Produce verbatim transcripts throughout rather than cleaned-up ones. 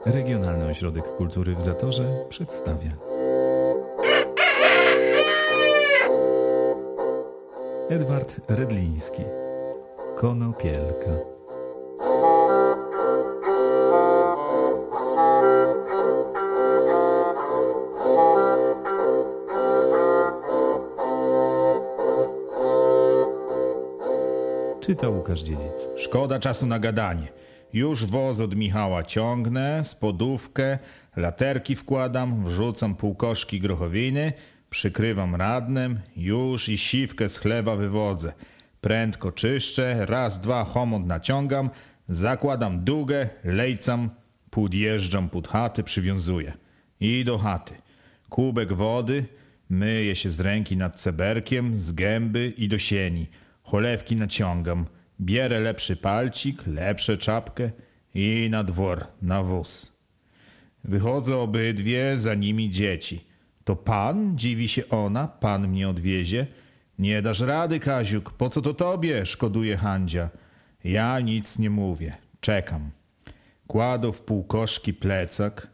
Regionalny Ośrodek Kultury w Zatorze przedstawia. Edward Redliński. Konopielka. Czyta Łukasz Dziedzic. Szkoda czasu na gadanie. Już woz od Michała ciągnę, spodówkę, laterki wkładam, wrzucam pół koszki grochowiny, przykrywam radnem, już i siwkę z chleba wywodzę. Prędko czyszczę, raz, dwa homont naciągam, zakładam długę, lejcam, podjeżdżam pod chaty, przywiązuję. I do chaty. Kubek wody, myję się z ręki nad ceberkiem, z gęby i do sieni. Cholewki naciągam, bierę lepszy palcik, lepsze czapkę i na dwór, na wóz. Wychodzą obydwie, za nimi dzieci. To pan? Dziwi się ona, pan mnie odwiezie. Nie dasz rady, Kaziuk, po co to tobie? Szkoduje Handzia. Ja nic nie mówię, czekam. Kładą w pół koszki plecak,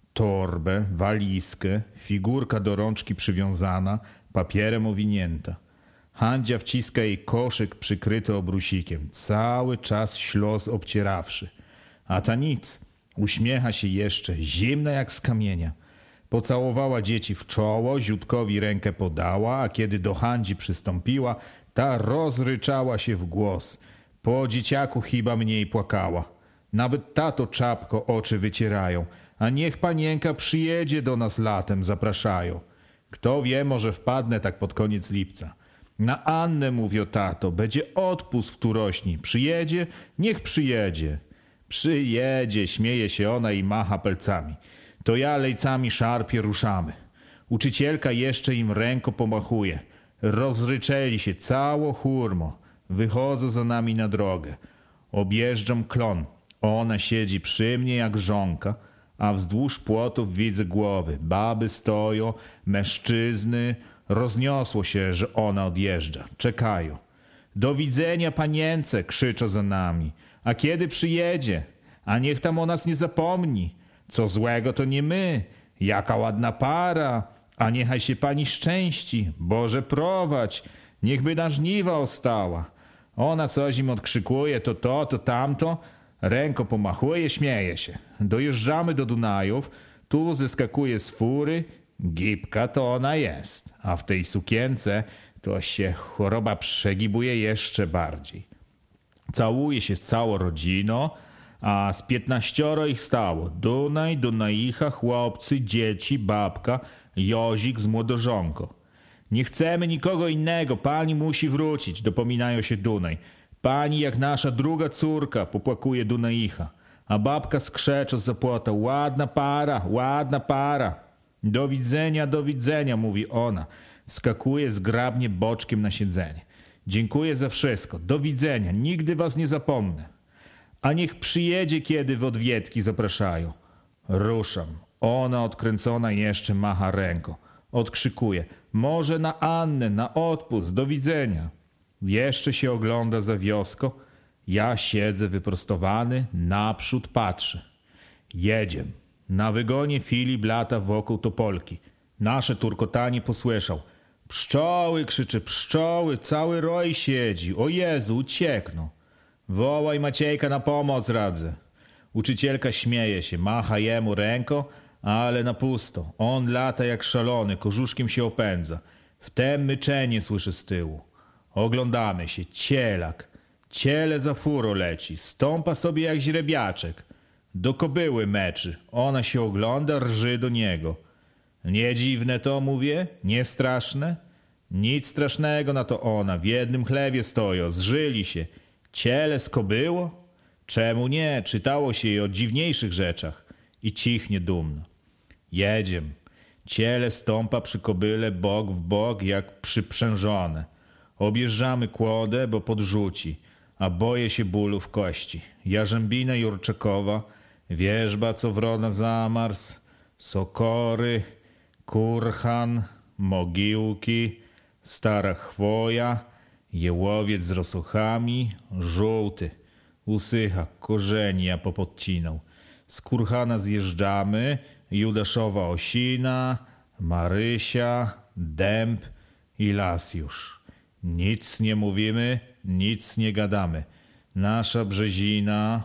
torbę, walizkę, figurka do rączki przywiązana, papierem owinięta. Handzia wciska jej koszyk przykryty obrusikiem, cały czas ślos obcierawszy. A ta nic, uśmiecha się jeszcze, zimna jak z kamienia. Pocałowała dzieci w czoło, ziutkowi rękę podała, a kiedy do Handzi przystąpiła, ta rozryczała się w głos. Po dzieciaku chyba mniej płakała. Nawet tato czapko oczy wycierają, a niech panienka przyjedzie do nas latem, zapraszają. Kto wie, może wpadnę tak pod koniec lipca. Na Annę, mówię, tato, będzie odpust w Turośni. Przyjedzie? Niech przyjedzie. Przyjedzie, śmieje się ona i macha palcami. To ja lejcami szarpie ruszamy. Uczycielka jeszcze im ręko pomachuje. Rozryczeli się cało hurmo. Wychodzą za nami na drogę. Objeżdżam klon. Ona siedzi przy mnie jak żonka, a wzdłuż płotów widzę głowy. Baby stoją, mężczyzny. Rozniosło się, że ona odjeżdża. Czekają. Do widzenia, panience, krzyczą za nami. A kiedy przyjedzie? A niech tam o nas nie zapomni. Co złego to nie my. Jaka ładna para. A niechaj się pani szczęści. Boże prowadź. Niechby na żniwa ostała. Ona coś im odkrzykuje, to to, to tamto. Ręką pomachuje, śmieje się. Dojeżdżamy do Dunajów. Tu zyskakuje z fury. Gipka to ona jest, a w tej sukience to się choroba przegibuje jeszcze bardziej. Całuje się z całą rodziną, a z piętnaścioro ich stało. Dunaj, Dunaicha, chłopcy, dzieci, babka, Jozik z młodożonką. Nie chcemy nikogo innego, pani musi wrócić, dopominają się Dunaj. Pani jak nasza druga córka, popłakuje Dunaicha, a babka skrzeczo z zapłota. Ładna para, ładna para. Do widzenia, do widzenia, mówi ona. Skakuje zgrabnie boczkiem na siedzenie. Dziękuję za wszystko. Do widzenia. Nigdy was nie zapomnę. A niech przyjedzie kiedy w odwiedki, zapraszają. Ruszam. Ona odkręcona jeszcze macha ręką. Odkrzykuje. Może na Annę, na odpust. Do widzenia. Jeszcze się ogląda za wiosko. Ja siedzę wyprostowany, naprzód patrzę. Jedziem. Na wygonie Filip lata wokół topolki. Nasze turkotanie posłyszał. Pszczoły, krzyczy, pszczoły, cały roj siedzi. O Jezu, uciekną. Wołaj Maciejka na pomoc, radzę. Uczycielka śmieje się, macha jemu ręką, ale na pusto. On lata jak szalony, korzuszkiem się opędza. Wtem myczenie słyszy z tyłu. Oglądamy się, cielak. Ciele za furo leci, stąpa sobie jak źrebiaczek. Do kobyły meczy. Ona się ogląda, rży do niego. Nie dziwne to, mówię? Nie straszne? Nic strasznego na to ona. W jednym chlewie stoją, zżyli się. Ciele skobyło? Czemu nie? Czytało się jej o dziwniejszych rzeczach. I cichnie dumno. Jedziem. Ciele stąpa przy kobyle bok w bok jak przyprzężone. Objeżdżamy kłodę, bo podrzuci. A boję się bólu w kości. Jarzębina Jurczakowa, wierzba co wrona zamars, sokory, kurhan, mogiłki, stara chwoja, jełowiec z rosochami, żółty, usycha, korzeni ja popodcinał. Z Kurhana zjeżdżamy, Judaszowa Osina, Marysia, Dęb i las już. Nic nie mówimy, nic nie gadamy. Nasza Brzezina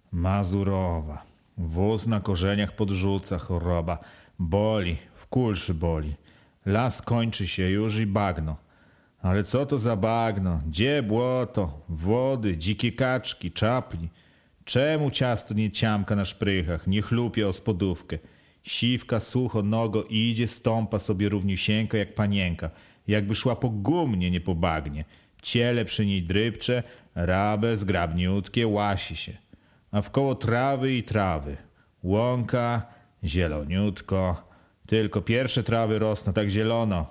Mazurowa. Wóz na korzeniach podrzuca choroba. Boli, w kulszy boli. Las kończy się już i bagno. Ale co to za bagno? Gdzie błoto, wody, dzikie kaczki, czapli? Czemu ciasto nie ciamka na szprychach, nie chlupie o spodówkę? Siwka sucho nogo idzie, stąpa sobie równiusieńko jak panienka, jakby szła po gumnie, nie po bagnie. Ciele przy niej drybcze, rabe zgrabniutkie, łasi się. A wkoło trawy i trawy. Łąka, zieloniutko. Tylko pierwsze trawy rosną tak zielono.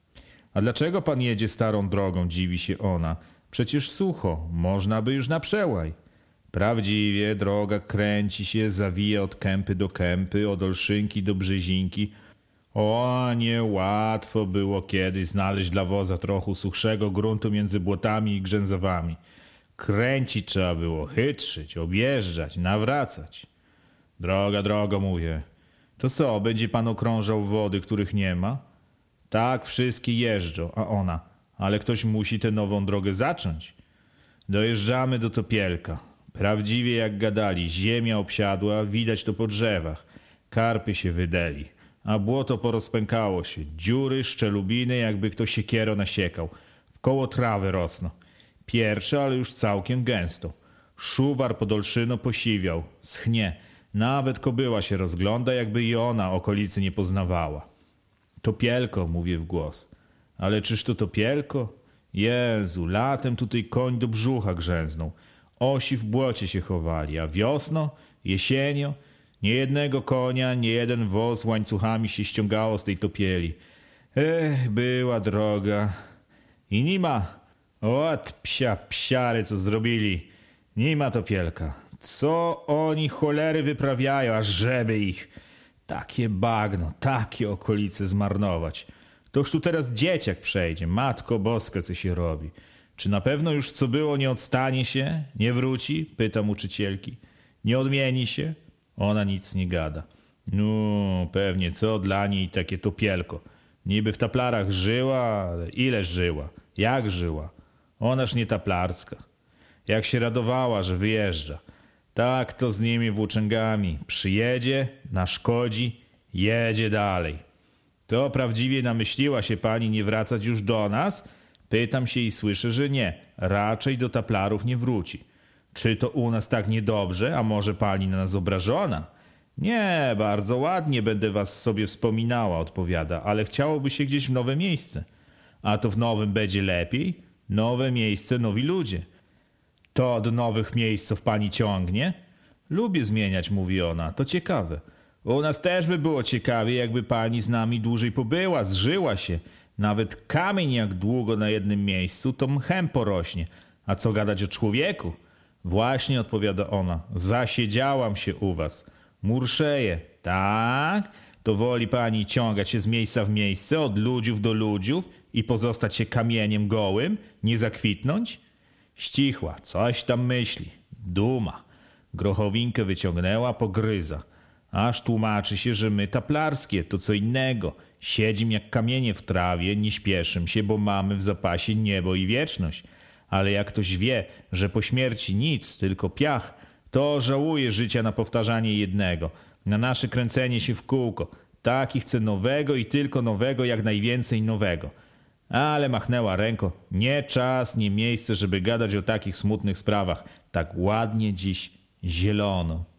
A dlaczego pan jedzie starą drogą, dziwi się ona. Przecież sucho, można by już na przełaj. Prawdziwie droga kręci się, zawija od kępy do kępy, od Olszynki do Brzezinki. O, niełatwo było kiedyś znaleźć dla woza trochę suchszego gruntu między błotami i grzęzowami. Kręcić trzeba było, chytrzyć, objeżdżać, nawracać. Droga, drogo, mówię. To co, będzie pan okrążał wody, których nie ma? Tak, wszystkie jeżdżą, a ona. Ale ktoś musi tę nową drogę zacząć. Dojeżdżamy do Topielka. Prawdziwie jak gadali, ziemia obsiadła, widać to po drzewach. Karpy się wydeli, a błoto porozpękało się. Dziury, szczelubiny, jakby ktoś siekierą nasiekał. Wkoło trawy rosną. Pierwsze, ale już całkiem gęsto. Szuwar pod Olszyną posiwiał, schnie. Nawet kobyła się rozgląda, jakby i ona okolicy nie poznawała. Topielko, mówię w głos. Ale czyż to Topielko? Jezu, latem tutaj koń do brzucha grzęznął. Osi w błocie się chowali, a wiosno, jesienio, nie jednego konia, nie jeden woz łańcuchami się ściągało z tej topieli. Ech, była droga. I nie ma. Ot, psia, psiary, co zrobili. Nie ma Topielka. Co oni cholery wyprawiają, aż żeby ich. Takie bagno, takie okolice zmarnować. Toż tu teraz dzieciak przejdzie. Matko boska, co się robi. Czy na pewno już co było nie odstanie się? Nie wróci? Pytam uczycielki. Nie odmieni się? Ona nic nie gada. No, pewnie co dla niej takie Topielko. Niby w taplarach żyła, ale ile żyła? Jak żyła? Onaż nie taplarska. Jak się radowała, że wyjeżdża. Tak to z nimi włóczęgami. Przyjedzie, naszkodzi, jedzie dalej. To prawdziwie namyśliła się pani nie wracać już do nas? Pytam się i słyszę, że nie. Raczej do taplarów nie wróci. Czy to u nas tak niedobrze, a może pani na nas obrażona? Nie, bardzo ładnie będę was sobie wspominała, odpowiada, ale chciałoby się gdzieś w nowe miejsce. A to w nowym będzie lepiej? Nowe miejsce, nowi ludzie. To do nowych miejsców pani ciągnie? Lubię zmieniać, mówi ona, to ciekawe. U nas też by było ciekawie, jakby pani z nami dłużej pobyła, zżyła się. Nawet kamień jak długo na jednym miejscu, to mchem porośnie. A co gadać o człowieku? Właśnie, odpowiada ona, zasiedziałam się u was. Murszeję. Tak? To woli pani ciągać się z miejsca w miejsce, od ludziów do ludziów i pozostać się kamieniem gołym, nie zakwitnąć? Ścichła, coś tam myśli. Duma. Grochowinkę wyciągnęła, pogryza. Aż tłumaczy się, że my taplarskie, to co innego. Siedzim jak kamienie w trawie, nie śpieszym się, bo mamy w zapasie niebo i wieczność. Ale jak ktoś wie, że po śmierci nic, tylko piach, to żałuje życia na powtarzanie jednego, na nasze kręcenie się w kółko. Taki chce nowego i tylko nowego, jak najwięcej nowego. Ale machnęła ręką. Nie czas, nie miejsce, żeby gadać o takich smutnych sprawach. Tak ładnie dziś zielono.